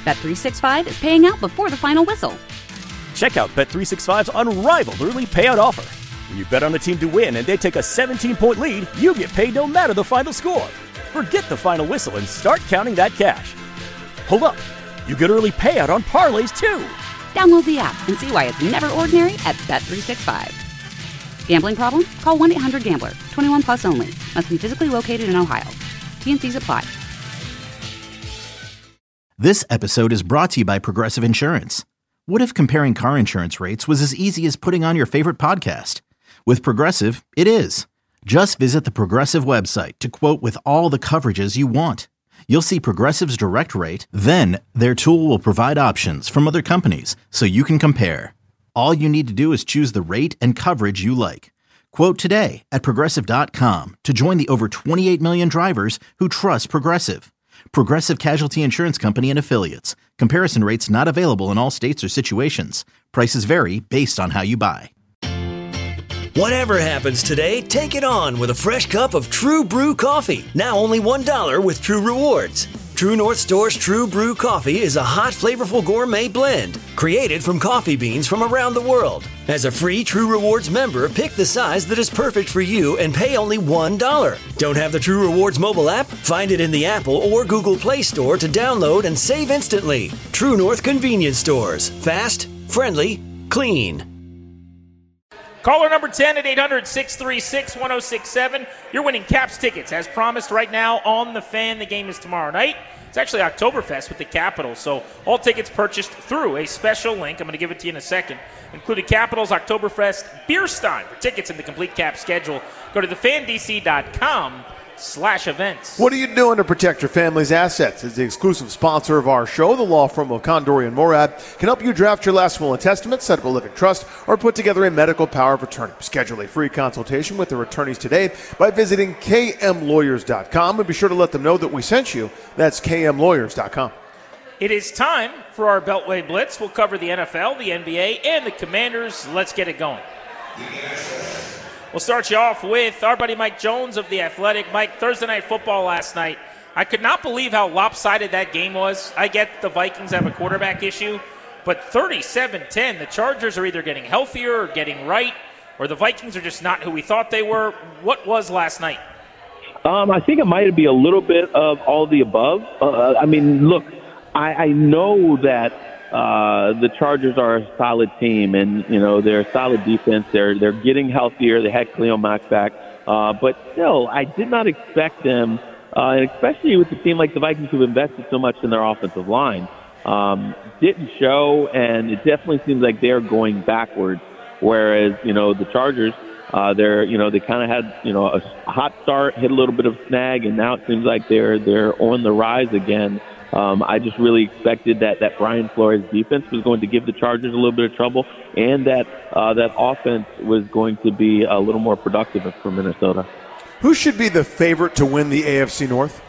Bet365 is paying out before the final whistle. Check out Bet365's unrivaled early payout offer. When you bet on a team to win and they take a 17-point lead, you get paid no matter the final score. Forget the final whistle and start counting that cash. Hold up. You get early payout on parlays, too. Download the app and see why it's never ordinary at Bet365. Gambling problem? Call 1-800-GAMBLER. 21 plus only. Must be physically located in Ohio. T&Cs apply. This episode is brought to you by Progressive Insurance. What if comparing car insurance rates was as easy as putting on your favorite podcast? With Progressive, it is. Just visit the Progressive website to quote with all the coverages you want. You'll see Progressive's direct rate, then their tool will provide options from other companies so you can compare. All you need to do is choose the rate and coverage you like. Quote today at Progressive.com to join the over 28 million drivers who trust Progressive. Progressive Casualty Insurance Company and Affiliates. Comparison rates not available in all states or situations. Prices vary based on how you buy. Whatever happens today, take it on with a fresh cup of True Brew coffee. Now only $1 with True Rewards. True North Store's True Brew coffee is a hot, flavorful gourmet blend created from coffee beans from around the world. As a free True Rewards member, pick the size that is perfect for you and pay only $1. Don't have the True Rewards mobile app? Find it in the Apple or Google Play Store to download and save instantly. True North Convenience Stores. Fast, friendly, clean. Caller number 10 at 800-636-1067. You're winning Caps tickets, as promised right now on The Fan. The game is tomorrow night. It's actually Oktoberfest with the Capitals, so all tickets purchased through a special link, I'm going to give it to you in a second, including Capitals Oktoberfest Beer Stein. For tickets and the complete Cap schedule, go to thefandc.com/events. What are you doing to protect your family's assets? As the exclusive sponsor of our show, the law firm of Condori and Morad can help you draft your last will and testament, set up a living trust, or put together a medical power of attorney. Schedule a free consultation with their attorneys today by visiting kmlawyers.com, and be sure to let them know that we sent you. That's kmlawyers.com. It is time for our Beltway Blitz. We'll cover the NFL, the NBA, and the Commanders. Let's get it going. We'll start you off with our buddy Mike Jones of The Athletic. Mike, Thursday Night Football last night. I could not believe how lopsided that game was. I get the Vikings have a quarterback issue, but 37-10, the Chargers are either getting healthier or getting right, or the Vikings are just not who we thought they were. What was last night? I think it might be a little bit of all the above. Look, I know that the Chargers are a solid team, and they're a solid defense. They're getting healthier. They had Khalil Mack back, but still, I did not expect them, and especially with a team like the Vikings who've invested so much in their offensive line, didn't show, and it definitely seems like they're going backwards. Whereas the Chargers, they kind of had a hot start, hit a little bit of snag, and now it seems like they're on the rise again. I just really expected that Brian Flores defense was going to give the Chargers a little bit of trouble, and that offense was going to be a little more productive for Minnesota. Who should be the favorite to win the AFC North?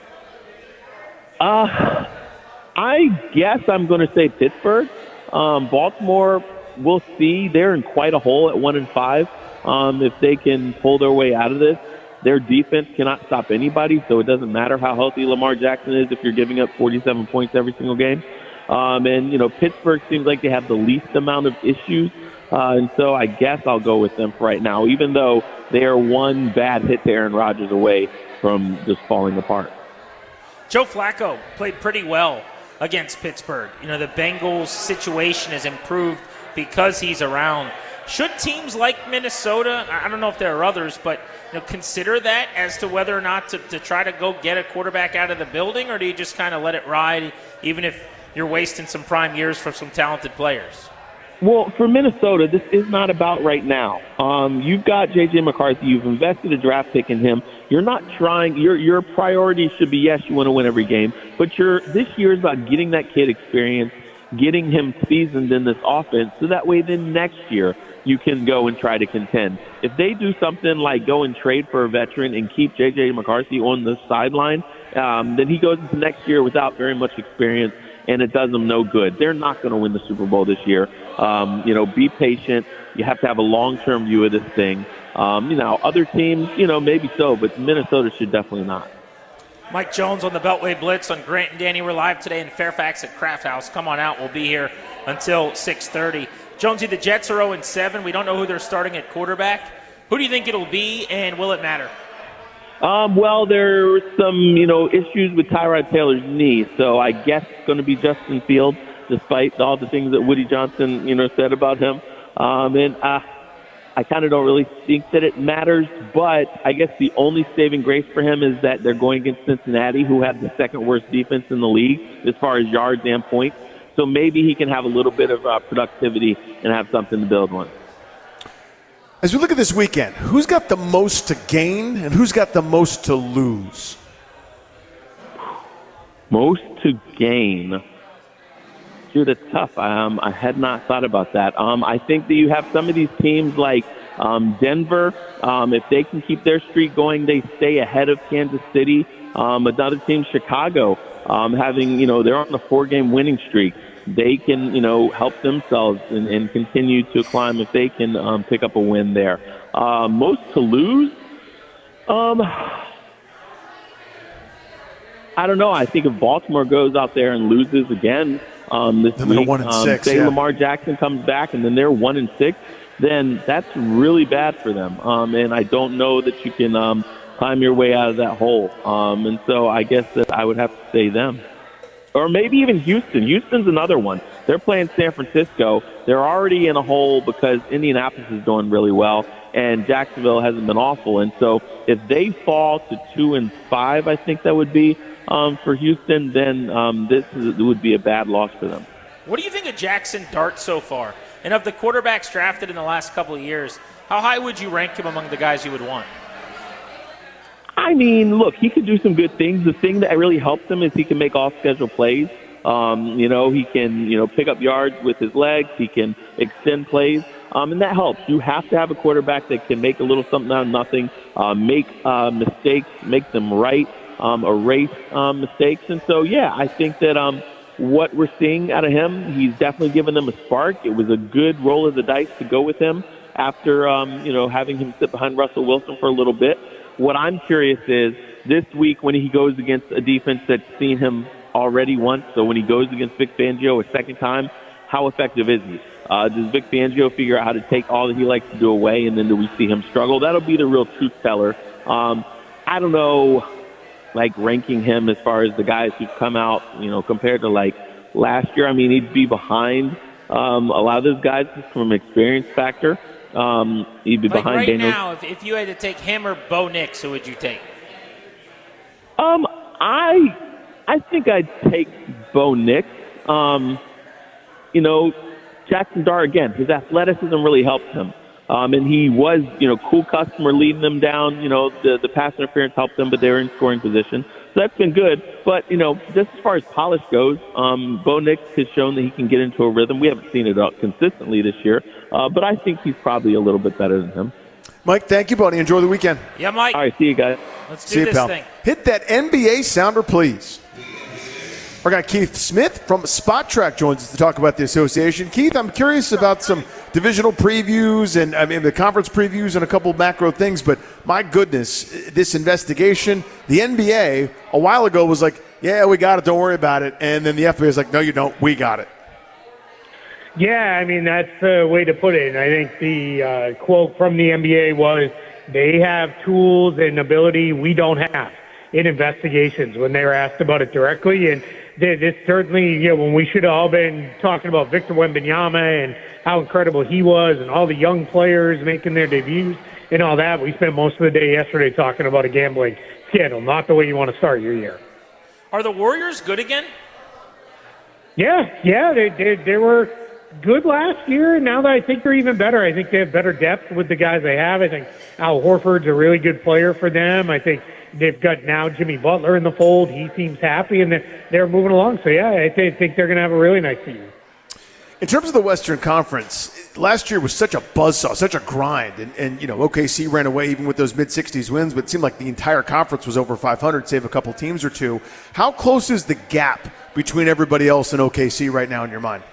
I guess I'm going to say Pittsburgh. Baltimore, we'll see. They're in quite a hole at 1-5. If they can pull their way out of this. Their defense cannot stop anybody, so it doesn't matter how healthy Lamar Jackson is if you're giving up 47 points every single game. Pittsburgh seems like they have the least amount of issues, and so I guess I'll go with them for right now, even though they are one bad hit to Aaron Rodgers away from just falling apart. Joe Flacco played pretty well against Pittsburgh. The Bengals' situation has improved because he's around. Should teams like Minnesota, I don't know if there are others, but consider that as to whether or not to try to go get a quarterback out of the building, or do you just kind of let it ride even if you're wasting some prime years for some talented players? Well, for Minnesota, this is not about right now. You've got J.J. McCarthy. You've invested a draft pick in him. You're not trying. Your priority should be, yes, you want to win every game, but this year is about getting that kid experience, getting him seasoned in this offense, so that way then next year you can go and try to contend. If they do something like go and trade for a veteran and keep J.J. McCarthy on the sideline, then he goes into next year without very much experience, and it does them no good. They're not going to win the Super Bowl this year. Be patient. You have to have a long-term view of this thing. Other teams, maybe so, but Minnesota should definitely not. Mike Jones on the Beltway Blitz on Grant and Danny. We're live today in Fairfax at Kraft House. Come on out. We'll be here until 6:30. Jonesy, the Jets are 0-7. We don't know who they're starting at quarterback. Who do you think it'll be, and will it matter? Well, there were some, issues with Tyrod Taylor's knee, so I guess it's going to be Justin Fields, despite all the things that Woody Johnson, said about him. I kind of don't really think that it matters, but I guess the only saving grace for him is that they're going against Cincinnati, who have the second worst defense in the league as far as yards and points. So maybe he can have a little bit of productivity and have something to build on. As we look at this weekend, who's got the most to gain and who's got the most to lose? Most to gain. Dude, it's tough. I had not thought about that. I think that you have some of these teams like Denver. If they can keep their streak going, they stay ahead of Kansas City. Another team, Chicago, having, they're on a 4-game winning streak. They can, help themselves and continue to climb if they can pick up a win there. Most to lose? I don't know. I think if Baltimore goes out there and loses again this then week, 1-6, say Lamar Jackson comes back and then they're 1-6, then that's really bad for them. And I don't know that you can climb your way out of that hole. And so I guess that I would have to say them. Or maybe even Houston. Houston's another one. They're playing San Francisco. They're already in a hole because Indianapolis is doing really well, and Jacksonville hasn't been awful. And so if they fall to 2-5, I think that would be for Houston, then would be a bad loss for them. What do you think of Jackson Dart so far? And of the quarterbacks drafted in the last couple of years, how high would you rank him among the guys you would want? I mean, look, he can do some good things. The thing that really helps him is he can make off-schedule plays. He can, pick up yards with his legs. He can extend plays, and that helps. You have to have a quarterback that can make a little something out of nothing, make mistakes, make them right, erase mistakes. And so, yeah, I think that what we're seeing out of him, he's definitely given them a spark. It was a good roll of the dice to go with him after, having him sit behind Russell Wilson for a little bit. What I'm curious is this week when he goes against a defense that's seen him already once, so when he goes against Vic Fangio a second time, how effective is he? Does Vic Fangio figure out how to take all that he likes to do away, and then do we see him struggle? That'll be the real truth teller. I don't know, ranking him as far as the guys who've come out, compared to, last year. I mean, he'd be behind a lot of those guys just from an experience factor. He'd be behind right Daniel. Now, if you had to take him or Bo Nix, who would you take? I think I'd take Bo Nix. Jackson Dart, again, his athleticism really helped him. And he was, cool customer leading them down. The pass interference helped them, but they were in scoring position. So that's been good. But, just as far as polish goes, Bo Nix has shown that he can get into a rhythm. We haven't seen it consistently this year, but I think he's probably a little bit better than him. Mike, thank you, buddy. Enjoy the weekend. Yeah, Mike. All right, see you guys. Let's do this thing. Hit that NBA sounder, please. Our guy Keith Smith from Spot Track joins us to talk about the association. Keith, I'm curious about some divisional previews and the conference previews and a couple of macro things, but my goodness, this investigation, the NBA a while ago was like, yeah, we got it, don't worry about it. And then the FBA is like, no, you don't, we got it. Yeah, I mean, that's the way to put it. And I think the quote from the NBA was, they have tools and ability we don't have in investigations when they were asked about it directly. And this certainly, when we should have all been talking about Victor Wembanyama and how incredible he was and all the young players making their debuts and all that, we spent most of the day yesterday talking about a gambling scandal, not the way you want to start your year. Are the Warriors good again? Yeah, they were good last year, and now that I think they're even better. I think they have better depth with the guys they have. I think Al Horford's a really good player for them. I think they've got now Jimmy Butler in the fold. He seems happy, and they're moving along. So, yeah, I think they're going to have a really nice season. In terms of the Western Conference, last year was such a buzzsaw, such a grind. And OKC ran away even with those mid-60s wins, but it seemed like the entire conference was over 500, save a couple teams or two. How close is the gap between everybody else and OKC right now in your mind?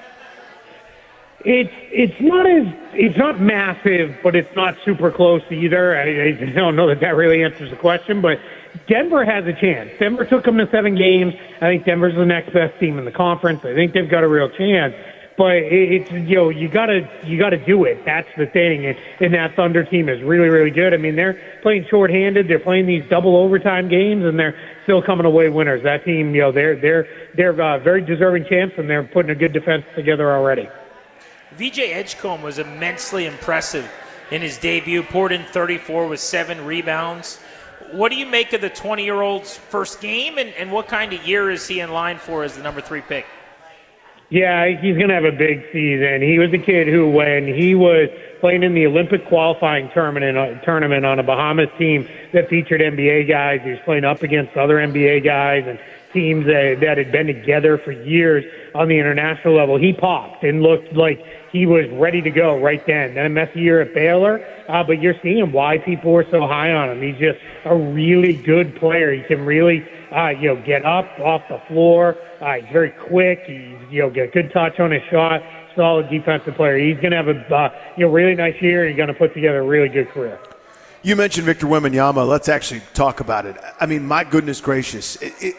It's not massive, but it's not super close either. I don't know that really answers the question, but Denver has a chance. Denver took them to 7 games. I think Denver's the next best team in the conference. I think they've got a real chance. But it's you gotta do it. That's the thing. And that Thunder team is really, really good. I mean, they're playing shorthanded. They're playing these double overtime games, and they're still coming away winners. That team, they're very deserving champs, and they're putting a good defense together already. VJ Edgecombe was immensely impressive in his debut. Poured in 34 with 7 rebounds. What do you make of the 20-year-old's first game, and what kind of year is he in line for as the number 3 pick? Yeah, he's going to have a big season. He was a kid who, when he was playing in the Olympic qualifying tournament on a Bahamas team that featured NBA guys, he was playing up against other NBA guys and teams that had been together for years on the international level. He popped and looked like he was ready to go right then. Then a messy year at Baylor, but you're seeing why people were so high on him. He's just a really good player. He can really get up off the floor. He's very quick. He's got a good touch on his shot. Solid defensive player. He's going to have a really nice year. He's going to put together a really good career. You mentioned Victor Wembanyama. Let's actually talk about it. I mean, my goodness gracious,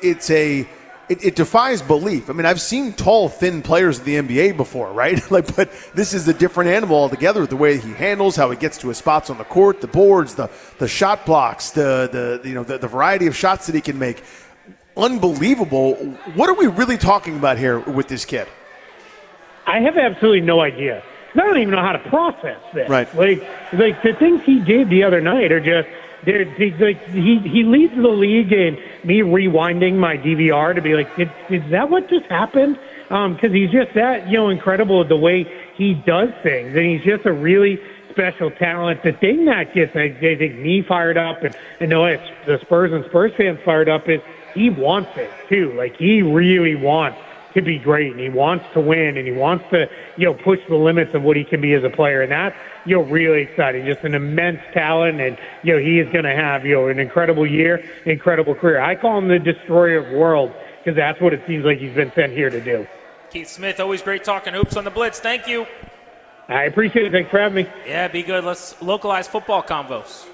it defies belief. I mean, I've seen tall, thin players in the NBA before, right? But this is a different animal altogether. The way he handles, how he gets to his spots on the court, the boards, the shot blocks, the variety of shots that he can make. Unbelievable. What are we really talking about here with this kid? I have absolutely no idea. I don't even know how to process this. Right. Like the things he did the other night are just. He leads the league in me rewinding my DVR to be like, is that what just happened? Because he's just that incredible the way he does things, and he's just a really special talent. The thing that gets I think me fired up and the Spurs and Spurs fans fired up is he wants it too. Like he really wants to be great, and he wants to win, and he wants to push the limits of what he can be as a player, and that's really exciting. Just an immense talent, and he is going to have an incredible year, incredible career. I call him the destroyer of worlds because that's what it seems like he's been sent here to do. Keith Smith, always great talking hoops on the Blitz. Thank you. I appreciate it. Thanks for having me. Yeah, be good. Let's localize football convos.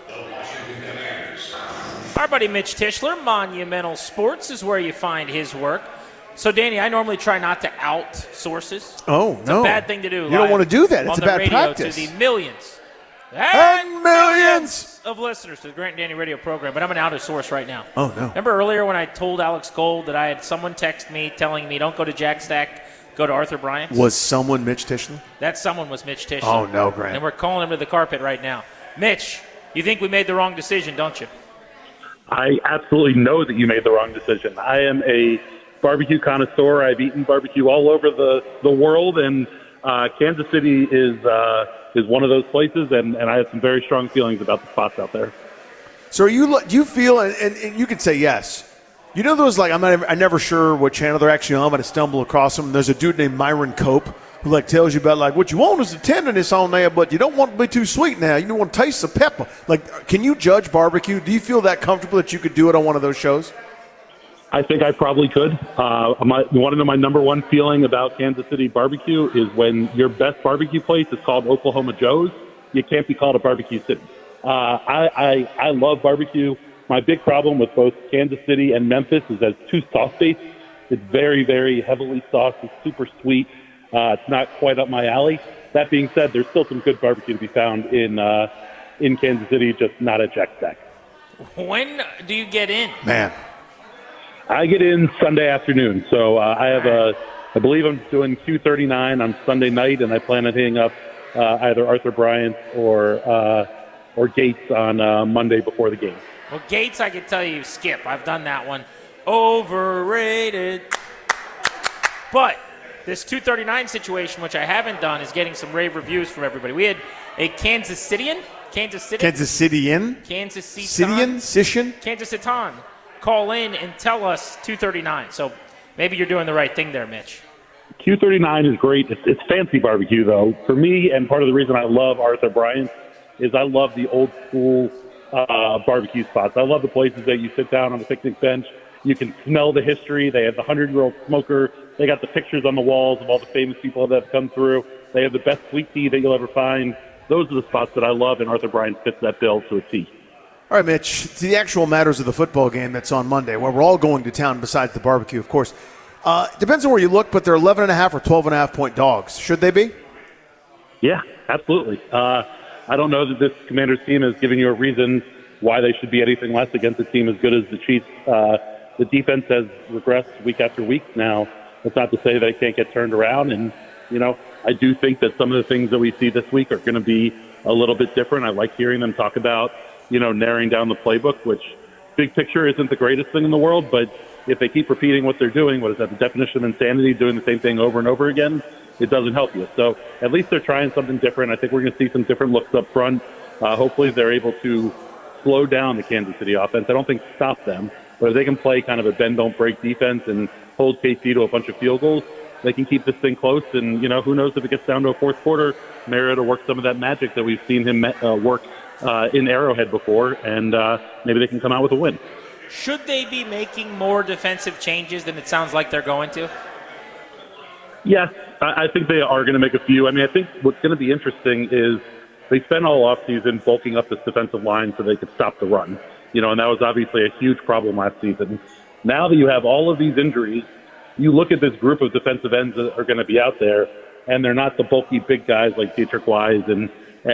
Our buddy Mitch Tischler, Monumental Sports, is where you find his work. So, Danny, I normally try not to out sources. Oh, no. It's a bad thing to do. You don't want to do that. It's a bad practice. To the millions and millions of listeners to the Grant and Danny radio program. But I'm going to out a source right now. Oh, no. Remember earlier when I told Alex Gold that I had someone text me telling me don't go to Jack Stack, go to Arthur Bryant? Was someone Mitch Tischler? That someone was Mitch Tischler. Oh, no, Grant. And we're calling him to the carpet right now. Mitch, you think we made the wrong decision, don't you? I absolutely know that you made the wrong decision. I am a barbecue connoisseur. I've eaten barbecue all over the world, and Kansas City is one of those places, and I have some very strong feelings about the spots out there. So do you feel, and you could say yes, those I'm never sure what channel they're actually on. I'm going to stumble across them. There's a dude named Myron Cope who tells you about what you want is the tenderness on there, but you don't want it to be too sweet now. You don't want to taste the pepper. Can you judge barbecue? Do you feel that comfortable that you could do it on one of those shows? I think I probably could. One of my number one feeling about Kansas City barbecue is when your best barbecue place is called Oklahoma Joe's, you can't be called a barbecue city. I love barbecue. My big problem with both Kansas City and Memphis is that it's too sauce-based. It's very, very heavily sauced. It's super sweet. It's not quite up my alley. That being said, there's still some good barbecue to be found in Kansas City, just not at Jack Stack. When do you get in? Man. I get in Sunday afternoon, so I believe I'm doing Q39 on Sunday night, and I plan on hitting up either Arthur Bryant or Gates on Monday before the game. Well, Gates, I can tell you, skip. I've done that one. Overrated. But this 239 situation, which I haven't done, is getting some rave reviews from everybody. We had a Kansas Cityan call in and tell us 239. So maybe you're doing the right thing there, Mitch. Q39 is great. It's fancy barbecue, though. For me, and part of the reason I love Arthur Bryant is I love the old school barbecue spots. I love the places that you sit down on the picnic bench. You can smell the history. They have the 100-year-old smoker. They got the pictures on the walls of all the famous people that have come through. They have the best sweet tea that you'll ever find. Those are the spots that I love, and Arthur Bryant fits that bill to a T. All right, Mitch, to the actual matters of the football game that's on Monday, where we're all going to town besides the barbecue, of course. Depends on where you look, but they're 11.5 or 12.5-point dogs. Should they be? Yeah, absolutely. I don't know that this Commanders team is giving you a reason why they should be anything less against a team as good as the Chiefs. The defense has regressed week after week now. That's not to say that it can't get turned around. And, I do think that some of the things that we see this week are going to be a little bit different. I like hearing them talk about, narrowing down the playbook, which big picture isn't the greatest thing in the world. But if they keep repeating what they're doing, what is that, the definition of insanity, doing the same thing over and over again, it doesn't help you. So at least they're trying something different. I think we're going to see some different looks up front. Hopefully they're able to slow down the Kansas City offense. I don't think stop them, but if they can play kind of a bend-don't-break defense and hold KC to a bunch of field goals, they can keep this thing close. And, who knows if it gets down to a fourth quarter, Mariota will work some of that magic that we've seen him work in Arrowhead before, and maybe they can come out with a win. Should they be making more defensive changes than it sounds like they're going to? Yes, I think they are going to make a few. I mean, I think what's going to be interesting is they spent all offseason bulking up this defensive line so they could stop the run. And that was obviously a huge problem last season. Now that you have all of these injuries, you look at this group of defensive ends that are going to be out there, and they're not the bulky big guys like Dietrich Wise and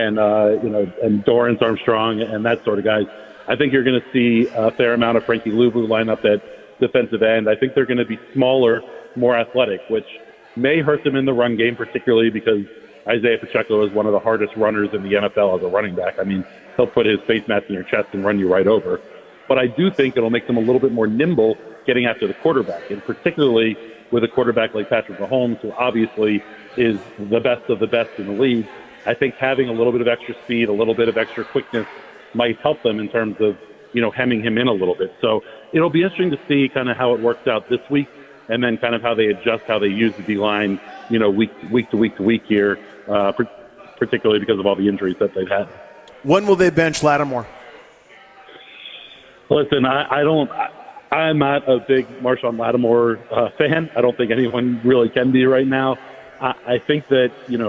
Dorrance Armstrong and that sort of guys. I think you're going to see a fair amount of Frankie Luvu line up at defensive end. I think they're going to be smaller, more athletic, which may hurt them in the run game, particularly because Isaiah Pacheco is one of the hardest runners in the NFL as a running back. I mean, he'll put his face mask in your chest and run you right over. But I do think it'll make them a little bit more nimble getting after the quarterback, and particularly with a quarterback like Patrick Mahomes, who obviously is the best of the best in the league. I think having a little bit of extra speed, a little bit of extra quickness might help them in terms of, hemming him in a little bit. So it'll be interesting to see kind of how it works out this week, and then kind of how they adjust, how they use the D-line, week to week here, particularly because of all the injuries that they've had. When will they bench Lattimore? Listen, I'm not a big Marshawn Lattimore fan. I don't think anyone really can be right now. I think that,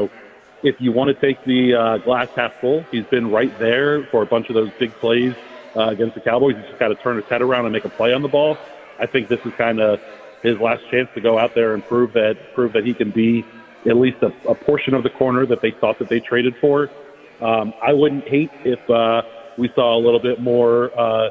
if you want to take the glass half full, he's been right there for a bunch of those big plays against the Cowboys. He's just got to turn his head around and make a play on the ball. I think this is kind of his last chance to go out there and prove that he can be at least a portion of the corner that they thought that they traded for. I wouldn't hate if we saw a little bit more,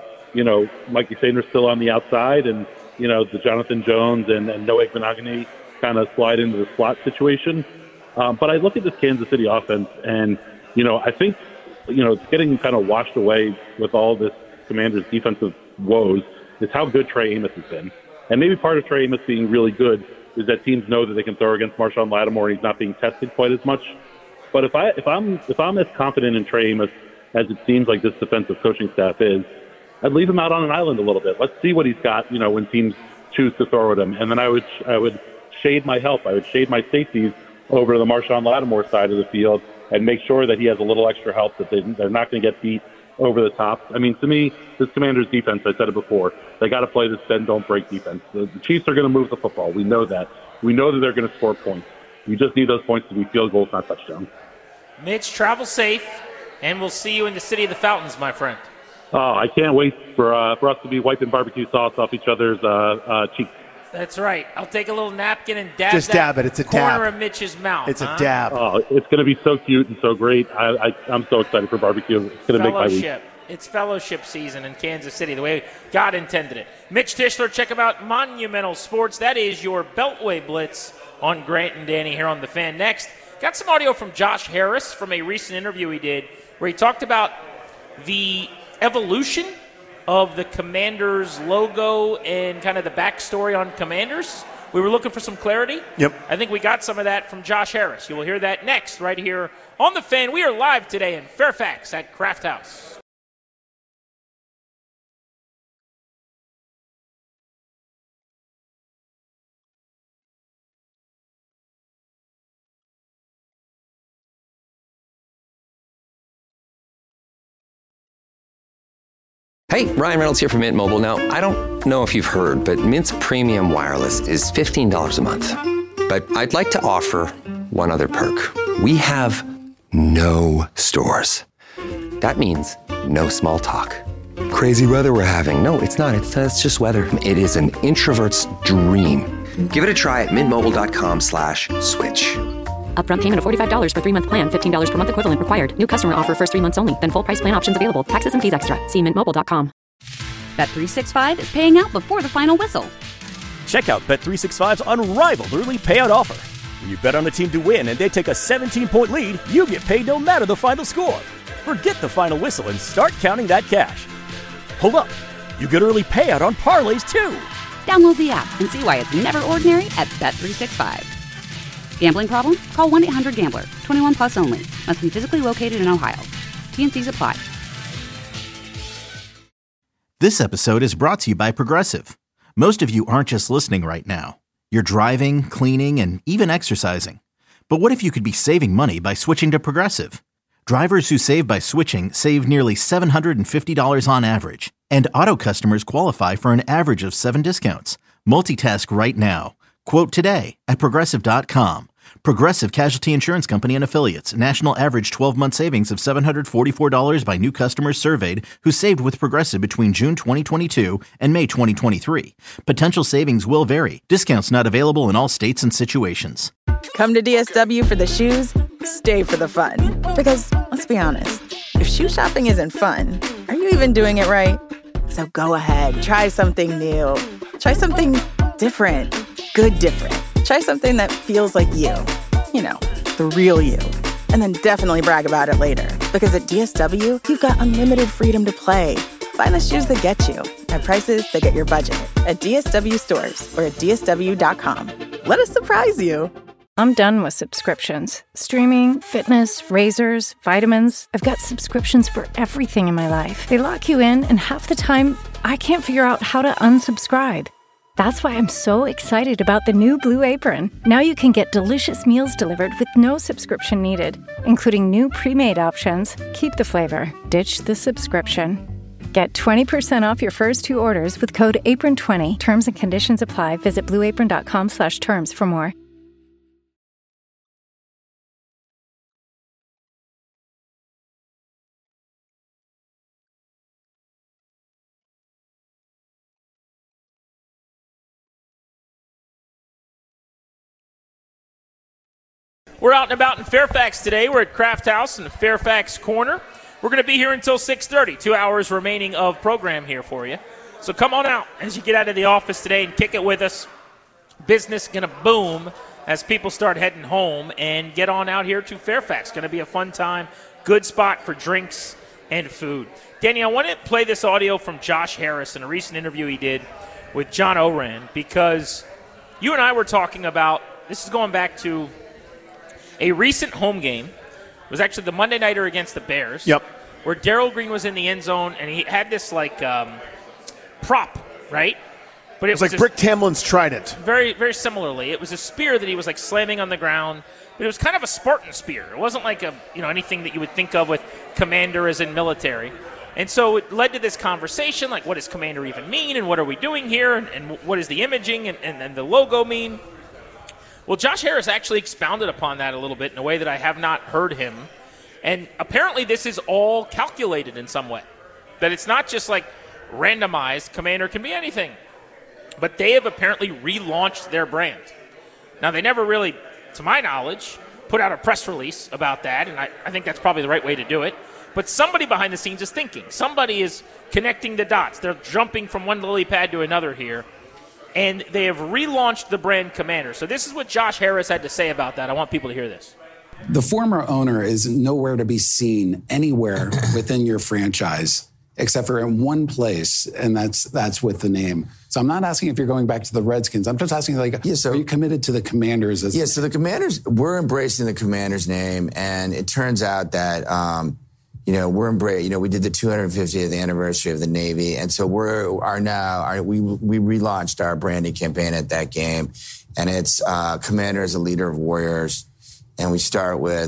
Mikey Sanders still on the outside, and the Jonathan Jones and Noah Igbinoghene kind of slide into the slot situation. But I look at this Kansas City offense, and I think it's getting kind of washed away with all this Commanders' defensive woes is how good Trey Amos has been. And maybe part of Trey Amos being really good is that teams know that they can throw against Marshawn Lattimore, and he's not being tested quite as much. But if I'm as confident in Trey Amos as it seems like this defensive coaching staff is, I'd leave him out on an island a little bit. Let's see what he's got, when teams choose to throw at him. And then I would shade my help. I would shade my safeties over to the Marshawn Lattimore side of the field and make sure that he has a little extra help, that they're not going to get beat over the top. I mean, to me, this Commanders defense, I said it before, they got to play this bend-don't-break defense. The Chiefs are going to move the football. We know that. We know that they're going to score points. You just need those points to be field goals, not touchdowns. Mitch, travel safe, and we'll see you in the City of the Fountains, my friend. Oh, I can't wait for us to be wiping barbecue sauce off each other's cheeks. That's right. I'll take a little napkin and dab Just dab it. It's a dab. corner of Mitch's mouth. It's a dab. Oh, it's going to be so cute and so great. I'm so excited for barbecue. It's going to make my week. It's fellowship season in Kansas City, the way God intended it. Mitch Tischler, check him out, Monumental Sports. That is your Beltway Blitz on Grant and Danny here on The Fan. Next, got some audio from Josh Harris from a recent interview he did where he talked about the evolution of the Commanders logo and kind of the backstory on Commanders. We were looking for some clarity. Yep. I think we got some of that from Josh Harris. You will hear that next right here on The Fan. We are live today in Fairfax at Kraft House. Hey, Ryan Reynolds here from Mint Mobile. Now, I don't know if you've heard, but Mint's premium wireless is $15 a month. But I'd like to offer one other perk. We have no stores. That means no small talk. Crazy weather we're having. No, it's not. It's just weather. It is an introvert's dream. Give it a try at mintmobile.com/switch. Upfront payment of $45 for 3-month plan. $15 per month equivalent required. New customer offer first 3 months only. Then full price plan options available. Taxes and fees extra. See mintmobile.com. Bet365 is paying out before the final whistle. Check out Bet365's unrivaled early payout offer. When you bet on a team to win and they take a 17-point lead, you get paid no matter the final score. Forget the final whistle and start counting that cash. Hold up. You get early payout on parlays, too. Download the app and see why it's never ordinary at Bet365. Gambling problem? Call 1-800-GAMBLER. 21 plus only. Must be physically located in Ohio. T&Cs apply. This episode is brought to you by Progressive. Most of you aren't just listening right now. You're driving, cleaning, and even exercising. But what if you could be saving money by switching to Progressive? Drivers who save by switching save nearly $750 on average. And auto customers qualify for an average of 7 discounts. Multitask right now. Quote today at Progressive.com. Progressive Casualty Insurance Company and Affiliates. National average 12-month savings of $744 by new customers surveyed who saved with Progressive between June 2022 and May 2023. Potential savings will vary. Discounts not available in all states and situations. Come to DSW for the shoes, stay for the fun. Because, let's be honest, if shoe shopping isn't fun, are you even doing it right? So go ahead, try something new. Try something different. Good different. Try something that feels like you. You know, the real you. And then definitely brag about it later. Because at DSW, you've got unlimited freedom to play. Find the shoes that get you at prices that get your budget. At DSW stores or at DSW.com. Let us surprise you. I'm done with subscriptions. Streaming, fitness, razors, vitamins. I've got subscriptions for everything in my life. They lock you in, and half the time, I can't figure out how to unsubscribe. That's why I'm so excited about the new Blue Apron. Now you can get delicious meals delivered with no subscription needed, including new pre-made options. Keep the flavor, ditch the subscription. Get 20% off your first 2 orders with code APRON20. Terms and conditions apply. Visit blueapron.com/terms for more. We're out and about in Fairfax today. We're at Craft House in the Fairfax Corner. We're going to be here until 6:30. 2 hours remaining of program here for you. So come on out as you get out of the office today and kick it with us. Business going to boom as people start heading home, and get on out here to Fairfax. Going to be a fun time. Good spot for drinks and food. Danny, I want to play this audio from Josh Harris in a recent interview he did with John Oran, because you and I were talking about, this is going back to a recent home game. It was actually the Monday Nighter against the Bears. Yep. Where Darrell Green was in the end zone, and he had this, prop, right? But it was like Brick Tamlin's trident. Very, very similarly. It was a spear that he was, slamming on the ground, but it was kind of a Spartan spear. It wasn't like anything that you would think of with Commander as in military. And so it led to this conversation, like, what does Commander even mean, and what are we doing here, and what does the imaging and the logo mean? Well, Josh Harris actually expounded upon that a little bit in a way that I have not heard him. And apparently this is all calculated in some way. That it's not just randomized, Commander can be anything. But they have apparently relaunched their brand. Now, they never really, to my knowledge, put out a press release about that, and I think that's probably the right way to do it. But somebody behind the scenes is thinking. Somebody is connecting the dots. They're jumping from one lily pad to another here. And they have relaunched the brand Commander. So this is what Josh Harris had to say about that. I want people to hear this. The former owner is nowhere to be seen anywhere within your franchise, except for in one place, and that's with the name. So I'm not asking if you're going back to the Redskins. I'm just asking, are you committed to the Commanders? So the Commanders, we're embracing the Commanders name, and it turns out that we're embracing. We did the 250th anniversary of the Navy, and so we relaunched our branding campaign at that game, and it's Commander as a leader of warriors, and we start with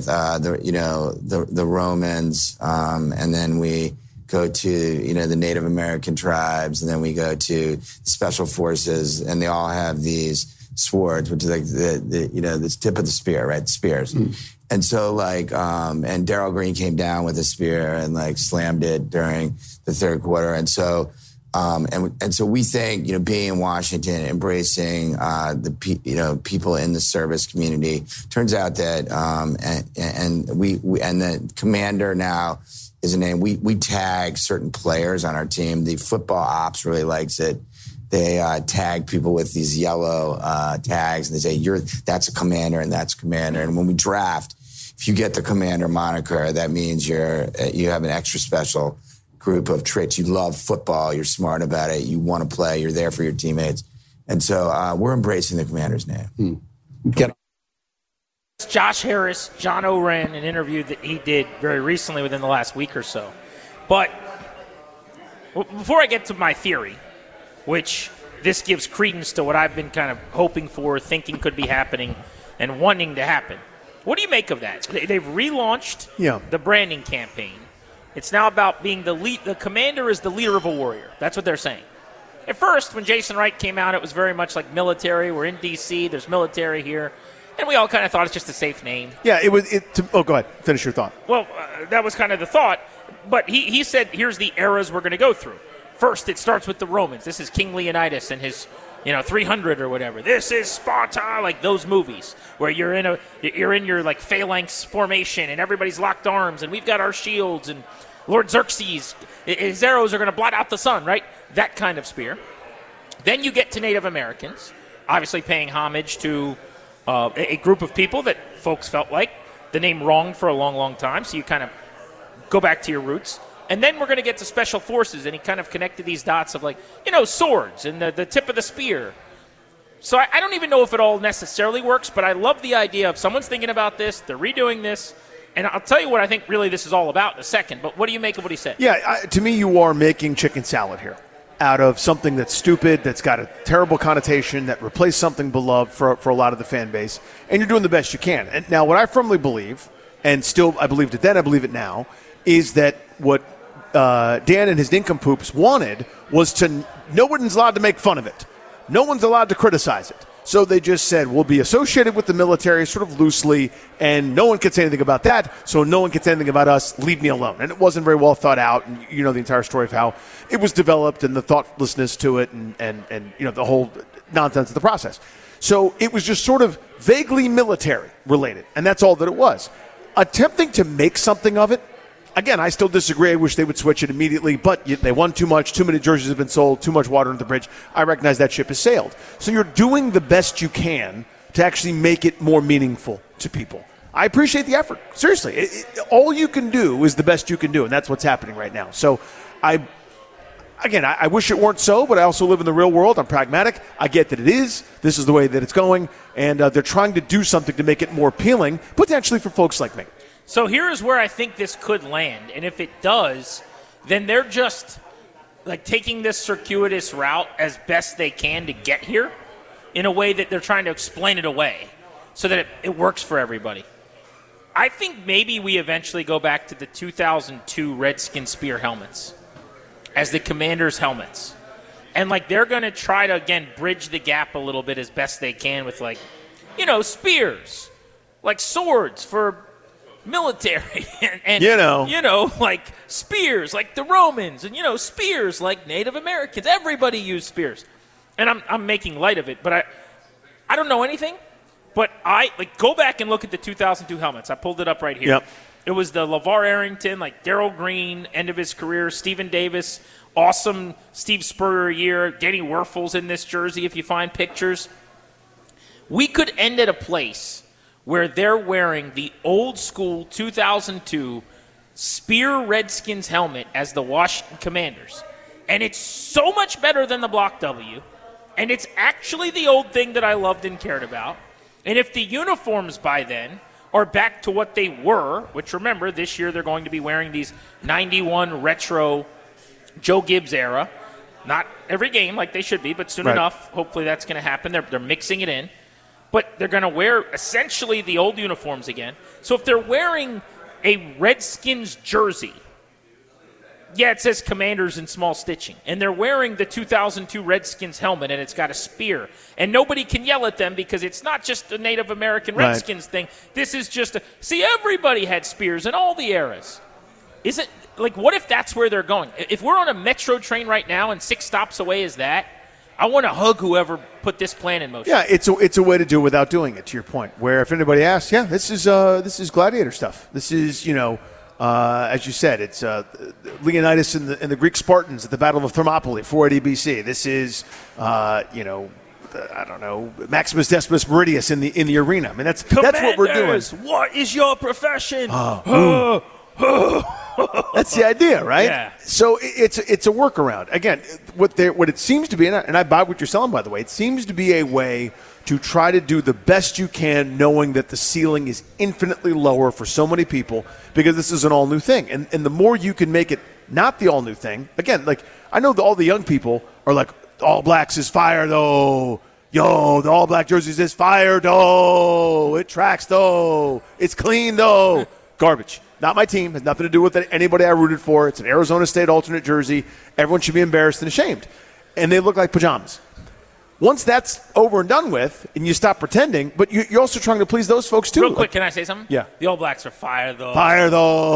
the Romans, and then we go to the Native American tribes, and then we go to the Special Forces, and they all have these swords, which is like the tip of the spear, right? Spears. And so like, and Darryl Green came down with a spear and like slammed it during the third quarter. And so, and so we think, being in Washington, embracing the people in the service community. Turns out that and the commander now is a name. We tag certain players on our team. The football ops really likes it. They tag people with these yellow tags, and they say that's a commander and that's a commander. And when we draft, if you get the commander moniker, that means you have an extra special group of traits. You love football. You're smart about it. You want to play. You're there for your teammates. And so we're embracing the commander's name. Josh Harris, John Oren, an interview that he did very recently within the last week or so. But before I get to my theory, which this gives credence to what I've been kind of hoping for, thinking could be happening, and wanting to happen. What do you make of that? They've relaunched the branding campaign. It's now about being the lead. The commander is the leader of a warrior. That's what they're saying. At first, when Jason Wright came out, it was very much like military. We're in D.C., there's military here. And we all kind of thought it's just a safe name. Yeah, it was. Go ahead. Finish your thought. Well, that was kind of the thought. But he said, here's the eras we're going to go through. First, it starts with the Romans. This is King Leonidas and his 300 or whatever. This is Sparta, like those movies where you're in your like phalanx formation and everybody's locked arms and we've got our shields and Lord Xerxes, his arrows are going to blot out the sun, right? That kind of spear. Then you get to Native Americans, obviously paying homage to a group of people that folks felt like the name wronged for a long, long time. So you kind of go back to your roots. And then we're going to get to special forces, and he kind of connected these dots of swords and the tip of the spear. So I don't even know if it all necessarily works, but I love the idea of someone's thinking about this, they're redoing this, and I'll tell you what I think really this is all about in a second, but what do you make of what he said? Yeah, to me you are making chicken salad here out of something that's stupid, that's got a terrible connotation, that replaced something beloved for a lot of the fan base, and you're doing the best you can. And now what I firmly believe, and still I believed it then, I believe it now, is that what Dan and his nincompoops wanted was to no one's allowed to make fun of it. No one's allowed to criticize it. So they just said, we'll be associated with the military sort of loosely, and no one can say anything about that, so no one can say anything about us. Leave me alone. And it wasn't very well thought out, and you know the entire story of how it was developed and the thoughtlessness to it and the whole nonsense of the process. So it was just sort of vaguely military related, and that's all that it was. Attempting to make something of it, again, I still disagree. I wish they would switch it immediately, but they won too much. Too many jerseys have been sold. Too much water under the bridge. I recognize that ship has sailed. So you're doing the best you can to actually make it more meaningful to people. I appreciate the effort. Seriously. All you can do is the best you can do, and that's what's happening right now. So I wish it weren't so, but I also live in the real world. I'm pragmatic. I get that it is. This is the way that it's going, and they're trying to do something to make it more appealing, potentially for folks like me. So here's where I think this could land, and if it does, then they're just like taking this circuitous route as best they can to get here in a way that they're trying to explain it away so that it works for everybody. I think maybe we eventually go back to the 2002 Redskin Spear helmets as the Commanders' helmets. And they're going to try to, again, bridge the gap a little bit as best they can with spears, like swords for military and spears like the Romans and spears like Native Americans. Everybody used spears, and I'm making light of it, but I don't know anything. But I go back and look at the 2002 helmets. I pulled it up right here. Yep. It was the LeVar Arrington, Darryl Green, end of his career, Stephen Davis, awesome Steve Spurrier year, Danny Werfel's in this jersey if you find pictures. We could end at a place where they're wearing the old school 2002 Spear Redskins helmet as the Washington Commanders. And it's so much better than the Block W. And it's actually the old thing that I loved and cared about. And if the uniforms by then are back to what they were, which remember, this year they're going to be wearing these 91 retro Joe Gibbs era. Not every game like they should be, but soon enough, hopefully that's going to happen. They're mixing it in. But they're going to wear essentially the old uniforms again. So if they're wearing a Redskins jersey, Yeah, it says Commanders in small stitching. And they're wearing the 2002 Redskins helmet, and it's got a spear. And nobody can yell at them because it's not just a Native American Redskins thing. This is just see, everybody had spears in all the eras. Is it like, what if that's where they're going? If we're on a Metro train right now and 6 stops away is that, I want to hug whoever put this plan in motion. Yeah, it's a way to do it without doing it, to your point, where if anybody asks, yeah, this is gladiator stuff. This is, as you said, it's Leonidas and the Greek Spartans at the Battle of Thermopylae, 480 BC. This is, I don't know, Maximus Decimus Meridius in the arena. I mean, that's what we're doing. What is your profession? That's the idea, right? Yeah. So it's a workaround. Again, what it seems to be, and I buy what you're selling, by the way, it seems to be a way to try to do the best you can, knowing that the ceiling is infinitely lower for so many people because this is an all-new thing. And the more you can make it not the all-new thing, again, like I know all the young people are like, All Blacks is fire, though. Yo, the All Black jerseys is fire, though. It tracks, though. It's clean, though. Garbage. Not my team. Has nothing to do with anybody I rooted for. It's an Arizona State alternate jersey. Everyone should be embarrassed and ashamed. And they look like pajamas. Once that's over and done with, and you stop pretending, but you're also trying to please those folks too. Real quick, can I say something? Yeah. The All Blacks are fire, though. Fire,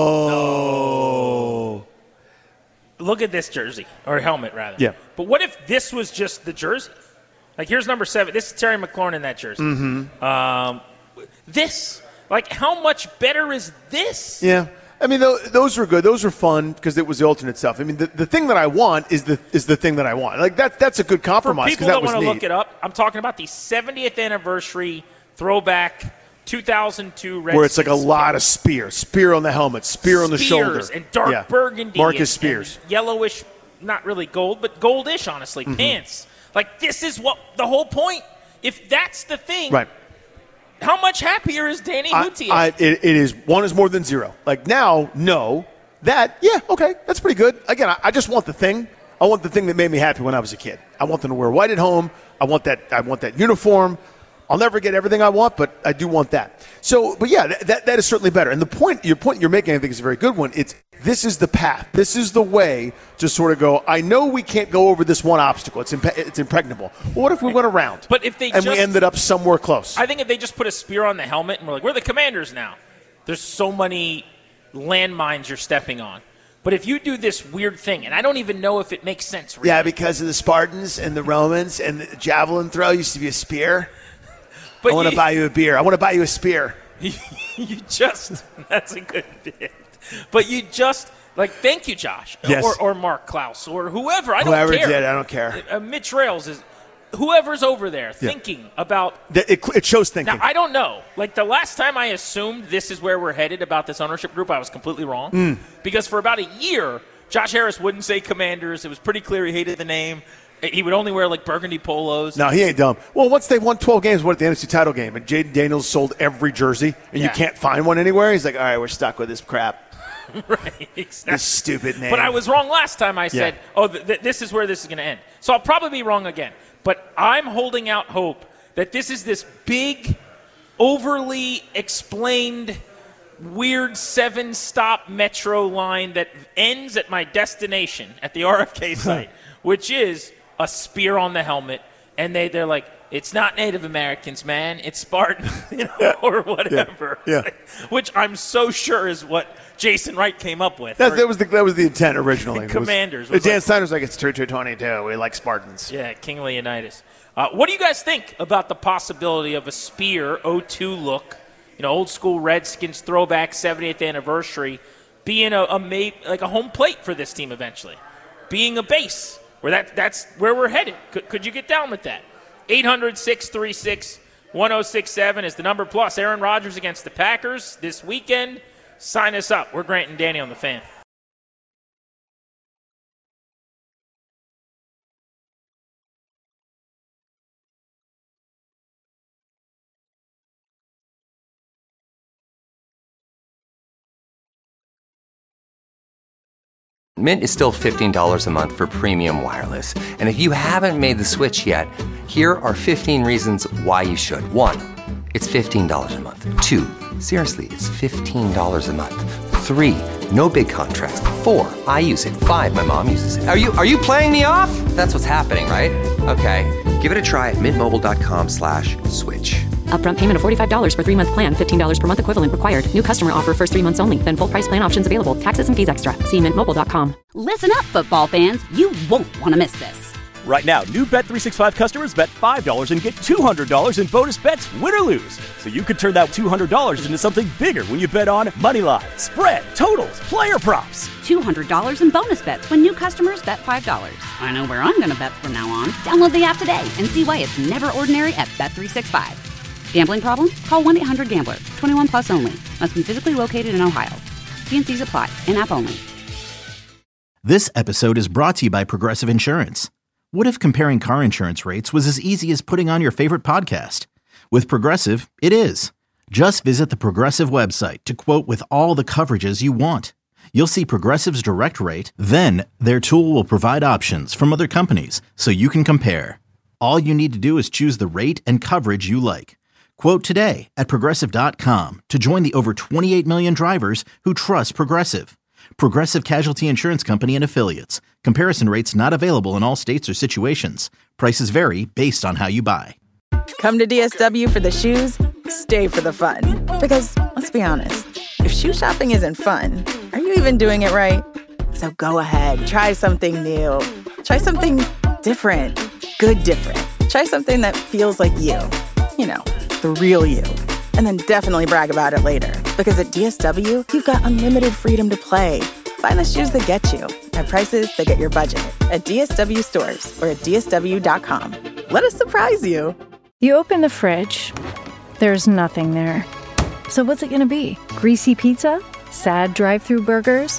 though. No. Look at this jersey, or helmet, rather. Yeah. But what if this was just the jersey? Like, here's number 7. This is Terry McLaurin in that jersey. Mm-hmm. This, like, how much better is this? Yeah. I mean, those are good. Those are fun because it was the alternate stuff. I mean, the thing that I want is the thing that I want. Like that's a good compromise. For people that want to look it up, I'm talking about the 70th anniversary throwback 2002 Redskins. Where it's like a lot of spear on the helmet, spear on the shoulder, and dark burgundy, Marcus Spears, and yellowish, not really gold, but goldish, honestly, pants. Like this is what the whole point. If that's the thing, right? How much happier is Danny Hutier? It is 1 is more than 0. Like now, no. That, yeah, okay, that's pretty good. Again, I just want the thing. I want the thing that made me happy when I was a kid. I want them to wear white at home. I want that uniform. I'll never get everything I want, but I do want that. So, but yeah, that is certainly better. And your point you're making, I think, is a very good one. This is the path. This is the way to sort of go, I know we can't go over this one obstacle. It's impregnable. Well, what if we went around? But if we ended up somewhere close? I think if they just put a spear on the helmet and we're like, we're the Commanders now. There's so many landmines you're stepping on. But if you do this weird thing, and I don't even know if it makes sense. Really. Yeah, because of the Spartans and the Romans and the javelin throw used to be a spear. But I want to buy you a beer. I want to buy you a spear. That's a good bit. But you just, like, thank you, Josh. Yes. Or Mark Klaus or whoever. Whoever don't care. Did, I don't care. Mitch Rails is, whoever's over there thinking about. It shows thinking. Now, I don't know. Like, the last time I assumed this is where we're headed about this ownership group, I was completely wrong. Because for about a year, Josh Harris wouldn't say Commanders. It was pretty clear he hated the name. He would only wear, like, burgundy polos. No, he ain't dumb. Well, once they won 12 games, what at the NFC title game, and Jaden Daniels sold every jersey, and you can't find one anywhere, he's like, all right, we're stuck with this crap. Right, exactly. This stupid name. But I was wrong last time I said, this is where this is going to end. So I'll probably be wrong again. But I'm holding out hope that this is this big, overly explained, weird 7-stop metro line that ends at my destination at the RFK site, which is a spear on the helmet, and they're like, it's not Native Americans, man. It's Spartan, or whatever. Yeah. Which I'm so sure is what Jason Wright came up with. That was the intent originally. Commanders. Dan Snyder's like, it's 2222. We like Spartans. Yeah, King Leonidas. What do you guys think about the possibility of a spear 02 look, old school Redskins throwback 70th anniversary, being a home plate for this team eventually, being a base? Where that's where we're headed. Could you get down with that? 800-636-1067 is the number. Plus, Aaron Rodgers against the Packers this weekend. Sign us up. We're Grant and Danny on the Fan. Mint is still $15 a month for premium wireless. And if you haven't made the switch yet, here are 15 reasons why you should. 1, it's $15 a month. 2, seriously, it's $15 a month. 3, no big contracts. 4, I use it. 5, my mom uses it. Are you playing me off? That's what's happening, right? Okay, give it a try at mintmobile.com/switch. Upfront payment of $45 for 3-month plan, $15 per month equivalent required. New customer offer first 3 months only. Then full price plan options available. Taxes and fees extra. See mintmobile.com. Listen up, football fans. You won't want to miss this. Right now, new Bet365 customers bet $5 and get $200 in bonus bets, win or lose. So you could turn that $200 into something bigger when you bet on moneyline, spread, totals, player props. $200 in bonus bets when new customers bet $5. I know where I'm going to bet from now on. Download the app today and see why it's never ordinary at Bet365. Gambling problem? Call 1-800-GAMBLER. 21 plus only. Must be physically located in Ohio. T&Cs apply. In-app only. This episode is brought to you by Progressive Insurance. What if comparing car insurance rates was as easy as putting on your favorite podcast? With Progressive, it is. Just visit the Progressive website to quote with all the coverages you want. You'll see Progressive's direct rate, then their tool will provide options from other companies so you can compare. All you need to do is choose the rate and coverage you like. Quote today at Progressive.com to join the over 28 million drivers who trust Progressive. Progressive Casualty Insurance Company and Affiliates. Comparison rates not available in all states or situations. Prices vary based on how you buy. Come to DSW for the shoes, stay for the fun. Because, let's be honest, if shoe shopping isn't fun, are you even doing it right? So go ahead, try something new. Try something different. Good different. Try something that feels like you. You know, the real you. And then definitely brag about it later. Because at DSW, you've got unlimited freedom to play. Find the shoes that get you at prices that get your budget at DSW stores or at DSW.com. Let us surprise you. You open the fridge, there's nothing there. So what's it gonna be? Greasy pizza? Sad drive-through burgers?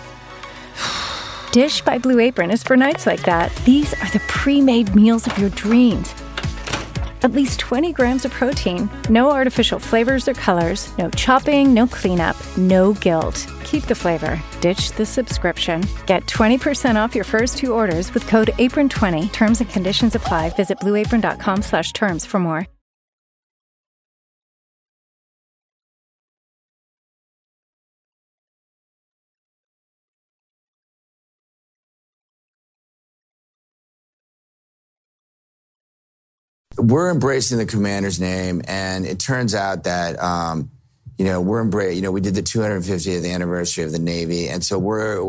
Dish by Blue Apron is for nights like that. These are the pre-made meals of your dreams. At least 20 grams of protein, no artificial flavors or colors, no chopping, no cleanup, no guilt. Keep the flavor, ditch the subscription. Get 20% off your first 2 orders with code APRON20. Terms and conditions apply. Visit blueapron.com/terms for more. We're embracing the Commander's name, and it turns out that, we did the 250th anniversary of the Navy, and so we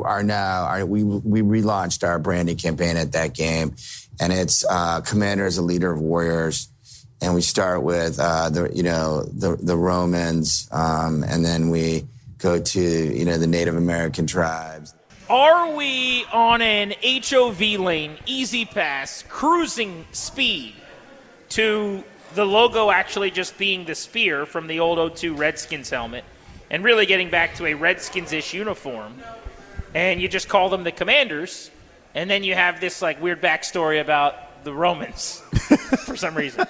relaunched our branding campaign at that game, and it's Commander as a leader of warriors, and we start with the Romans, and then we go to the Native American tribes. Are we on an HOV lane, easy pass, cruising speed to the logo actually just being the spear from the old 02 Redskins helmet and really getting back to a Redskins-ish uniform, and you just call them the Commanders, and then you have this weird backstory about the Romans for some reason.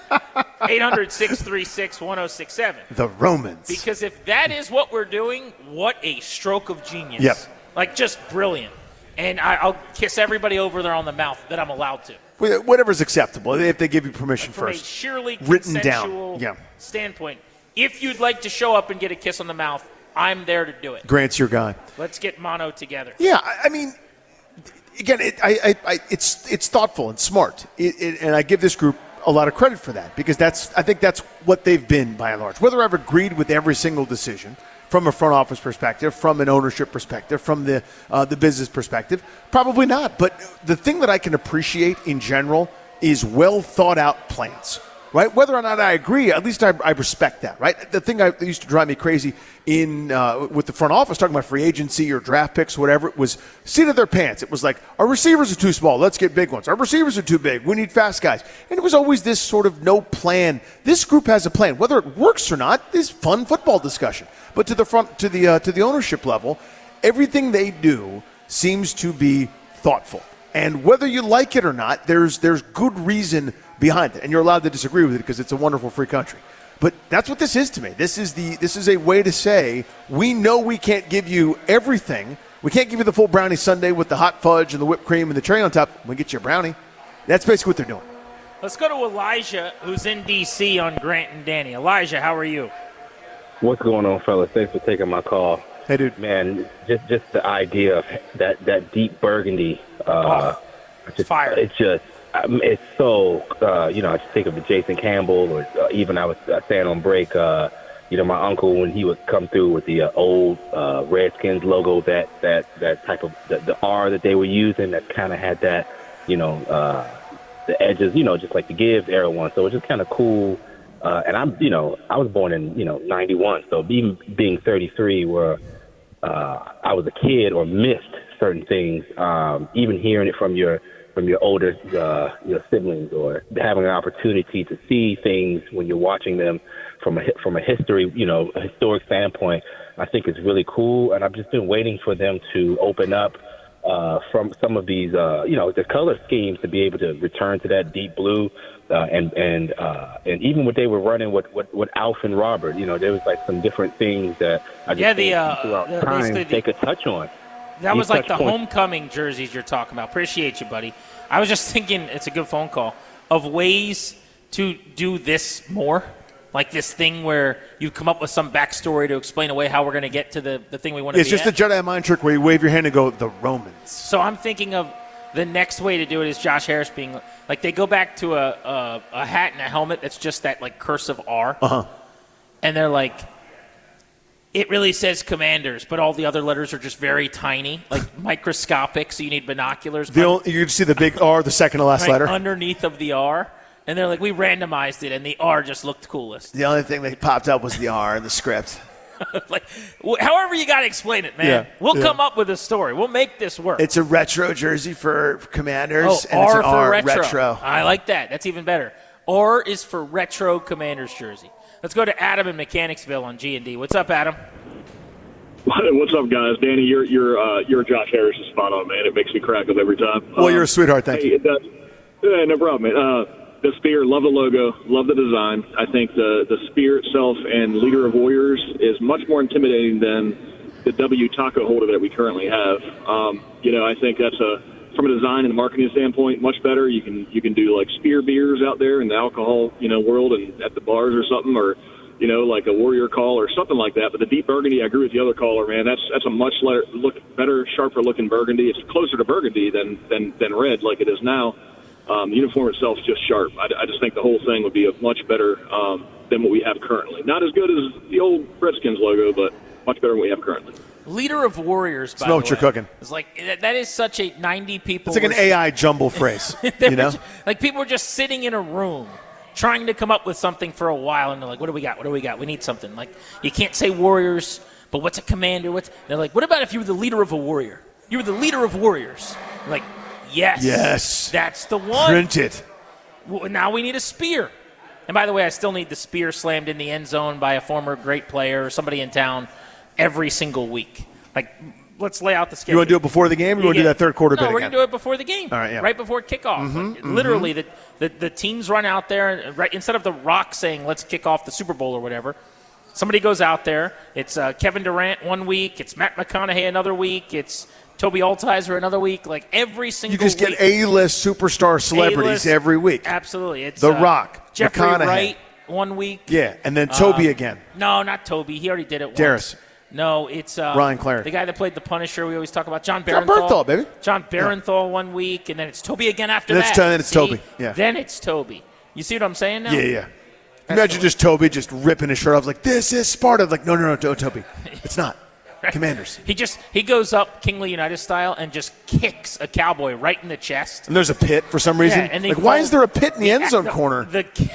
800-636-1067. The Romans. Because if that is what we're doing, what a stroke of genius. Yep. Just brilliant. And I'll kiss everybody over there on the mouth that I'm allowed to. Whatever's acceptable, if they give you permission From first. a sheerly written consensual down. standpoint, if you'd like to show up and get a kiss on the mouth, I'm there to do it. Grant's your guy. Let's get mono together. Yeah, I mean, again, it's thoughtful and smart, and I give this group a lot of credit for that because I think that's what they've been by and large. Whether I've agreed with every single decision from a front office perspective, from an ownership perspective, from the business perspective, probably not. But the thing that I can appreciate in general is well thought out plans. Right? Whether or not I agree, at least I respect that, right? The thing that used to drive me crazy with the front office, talking about free agency or draft picks, whatever, it was seat of their pants. It was like, our receivers are too small, let's get big ones. Our receivers are too big, we need fast guys. And it was always this sort of no plan. This group has a plan. Whether it works or not is fun football discussion. But to the ownership level, everything they do seems to be thoughtful. And whether you like it or not, there's good reason behind it, and you're allowed to disagree with it because it's a wonderful free country. But that's what this is to me. This is a way to say we know we can't give you everything. We can't give you the full brownie sundae with the hot fudge and the whipped cream and the cherry on top. We get you a brownie. That's basically what they're doing. Let's go to Elijah, who's in D.C. on Grant and Danny. Elijah, how are you? What's going on, fellas? Thanks for taking my call. Hey, dude. Man, just the idea of that deep burgundy. Fire. It's so, I just think of the Jason Campbell, or even I was saying on break, my uncle, when he would come through with the old Redskins logo, that type of, the R that they were using, that kind of had that, the edges, just like the Gibbs era one. So it was just kind of cool. And I was born in, 91. So being 33, where I was a kid or missed certain things, even hearing it from your older siblings, or having an opportunity to see things when you're watching them from a history, a historic standpoint, I think is really cool. And I've just been waiting for them to open up from some of these, the color schemes, to be able to return to that deep blue, and even what they were running with Alf and Robert, there was like some different things that I just throughout time they could touch on. That was like the homecoming jerseys you're talking about. Appreciate you, buddy. I was just thinking, it's a good phone call, of ways to do this more. Like this thing where you come up with some backstory to explain away how we're going to get to the thing we want to be It's just at. a Jedi mind trick where you wave your hand and go, the Romans. So I'm thinking of the next way to do it is Josh Harris being like, they go back to a hat and a helmet that's just that like cursive R. Uh-huh. And they're like, it really says Commanders, but all the other letters are just very tiny, like microscopic, so you need binoculars. You can see the big R, the second to last letter. Underneath of the R. And they're like, we randomized it, and the R just looked coolest. The only thing that popped up was the R in the script. Like, however you got to explain it, man. Yeah, We'll come up with a story. We'll make this work. It's a retro jersey for Commanders. Oh, and R it's an for R retro. I like that. That's even better. R is for retro Commanders jersey. Let's go to Adam in Mechanicsville on G&D. What's up, Adam? What's up, guys? Danny, your Josh Harris is spot on, man. It makes me crack up every time. Well, you're a sweetheart. Thank you. No problem, man. The spear, love the logo, love the design. I think the spear itself and Leader of Warriors is much more intimidating than the W taco holder that we currently have. I think that's from a design and marketing standpoint, much better. You can do like spear beers out there in the alcohol world and at the bars or something, or like a Warrior call or something like that. But the deep burgundy, I agree with the other caller, man. That's a much better, sharper looking burgundy. It's closer to burgundy than red like it is now. The uniform itself is just sharp. I just think the whole thing would be much better than what we have currently. Not as good as the old Redskins logo, but much better than what we have currently. Leader of Warriors, by Smell the what way. you're cooking. It's like, that is such a 90 people. It's like an AI jumble phrase, Like people were just sitting in a room trying to come up with something for a while, and they're like, what do we got? We need something. Like, you can't say Warriors, but what's a commander? They're like, what about if you were the leader of a warrior? You were the leader of warriors. I'm like, yes. That's the one. Print it. Well, now we need a spear. And by the way, I still need the spear slammed in the end zone by a former great player or somebody in town every single week. Like, let's lay out the schedule. You want to do it before the game, or you want to do that third quarter bit No, we're again? going to do it before the game. All right, yeah. Right before kickoff. Literally, the teams run out there, and right instead of the Rock saying, let's kick off the Super Bowl or whatever, somebody goes out there. It's Kevin Durant one week. It's Matt McConaughey another week. It's Toby Altizer another week. Like, every single week. You just get A-list superstar celebrities every week. Absolutely. It's The Rock, Jeffrey McConaughey. Wright one week. Yeah, and then Toby again. No, not Toby. He already did it once. Darius. No, it's Ryan Clary. the guy that played the Punisher. We always talk about John John Barenthal. Bernthal, baby. John Barenthal one week, and then it's Toby again after Then it's that. then it's Toby, yeah. Then it's Toby. You see what I'm saying now? Yeah. Imagine just Toby just ripping his shirt off like, this is Sparta. Like, no, Toby. It's not. Commanders. He goes up Kingly United style and just kicks a Cowboy right in the chest. And there's a pit for some reason. Yeah, and like, why is there a pit in the end zone corner?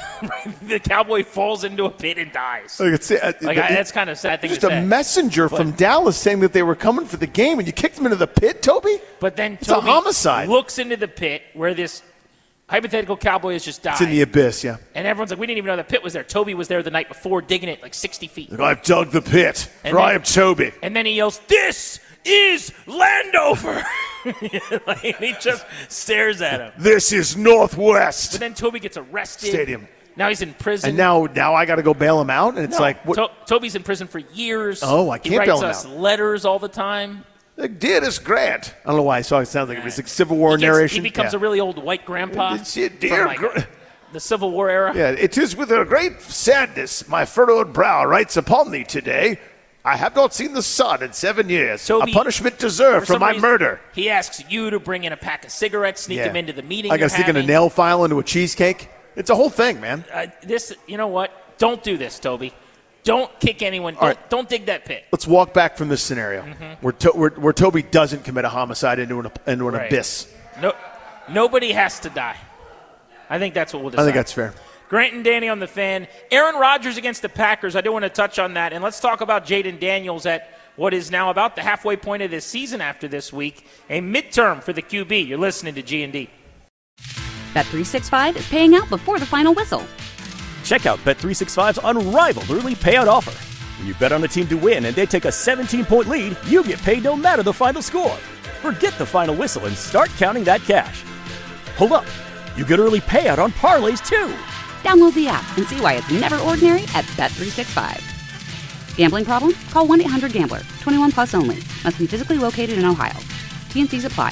The Cowboy falls into a pit and dies. Like, That's kind of a sad thing just to say. a messenger from Dallas saying that they were coming for the game, and you kicked them into the pit, Toby? But then it's Toby a homicide. looks into the pit where this hypothetical Cowboy has just died. It's in the abyss, yeah. And everyone's like, we didn't even know the pit was there. Toby was there the night before, digging it like 60 feet. Like, I've dug the pit, I am Toby. And then he yells, this is Landover. And he just stares at him. This is Northwest. But then Toby gets arrested. Stadium. Now he's in prison. And now I got to go bail him out? And it's like, what? Toby's in prison for years. Oh, I can't he bail writes him us out. letters all the time. Like, dearest Grant. I don't know why it sounds like it's like Civil War narration. He becomes a really old white grandpa Dear from the Civil War era. Yeah, it is with a great sadness my furrowed brow writes upon thee today. I have not seen the sun in 7 years. Toby, a punishment deserved for my murder. He asks you to bring in a pack of cigarettes, sneak him into the meeting. I got to stick in a nail file into a cheesecake. It's a whole thing, man. You know what? Don't do this, Toby. Don't kick anyone. Don't dig that pit. Let's walk back from this scenario where Toby doesn't commit a homicide into an abyss. No, nobody has to die. I think that's what we'll decide. I think that's fair. Grant and Danny on the Fan. Aaron Rodgers against the Packers. I do want to touch on that. And let's talk about Jaden Daniels at what is now about the halfway point of this season after this week. A midterm for the QB. You're listening to G&D. Bet365 is paying out before the final whistle. Check out Bet365's unrivaled early payout offer. When you bet on a team to win and they take a 17-point lead, you get paid no matter the final score. Forget the final whistle and start counting that cash. Hold up. You get early payout on parlays, too. Download the app and see why it's never ordinary at Bet365. Gambling problem? Call 1-800-GAMBLER. 21 plus only. Must be physically located in Ohio. T&Cs apply.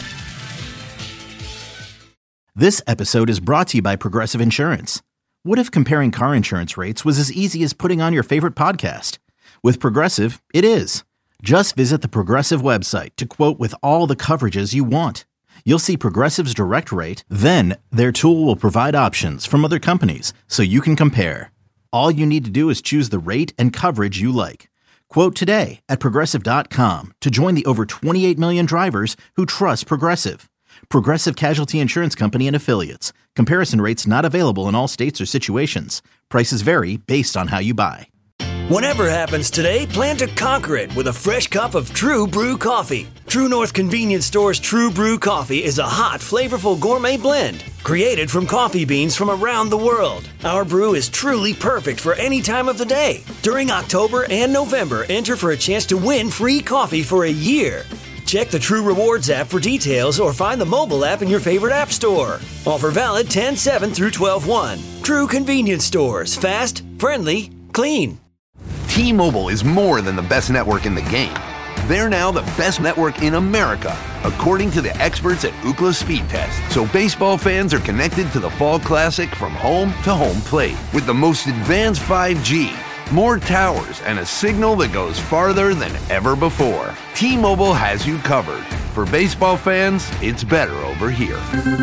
This episode is brought to you by Progressive Insurance. What if comparing car insurance rates was as easy as putting on your favorite podcast? With Progressive, it is. Just visit the Progressive website to quote with all the coverages you want. You'll see Progressive's direct rate, then their tool will provide options from other companies so you can compare. All you need to do is choose the rate and coverage you like. Quote today at Progressive.com to join the over 28 million drivers who trust Progressive. Progressive Casualty Insurance Company and Affiliates. Comparison rates not available in all states or situations. Prices vary based on how you buy. Whatever happens today, plan to conquer it with a fresh cup of True Brew coffee. True North Convenience Store's True Brew coffee is a hot, flavorful gourmet blend created from coffee beans from around the world. Our brew is truly perfect for any time of the day. During October and November, enter for a chance to win free coffee for a year. Check the True Rewards app for details or find the mobile app in your favorite app store. Offer valid 10/7 through 12/1. True Convenience Stores. Fast, friendly, clean. T-Mobile is more than the best network in the game. They're now the best network in America, according to the experts at Ookla Speed Test. So baseball fans are connected to the Fall Classic from home to home plate with the most advanced 5G, more towers, and a signal that goes farther than ever before. T-Mobile has you covered. For baseball fans, it's better over here.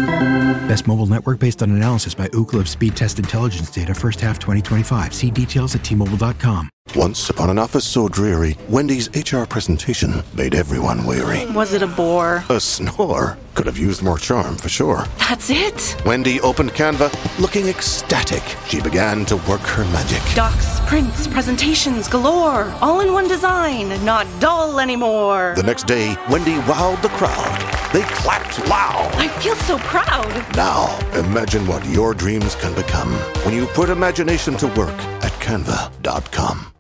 Best mobile network based on analysis by Ookla of Speed Test Intelligence data first half 2025. See details at T-Mobile.com. Once upon an office so dreary, Wendy's HR presentation made everyone weary. Was it a bore? A snore. Could have used more charm, for sure. That's it? Wendy opened Canva, looking ecstatic. She began to work her magic. Docs, prints, presentations galore. All in one design. Not dull anymore. The next day, Wendy wowed the crowd. They clapped loud. I feel so proud. Now, imagine what your dreams can become when you put imagination to work at Canva.com.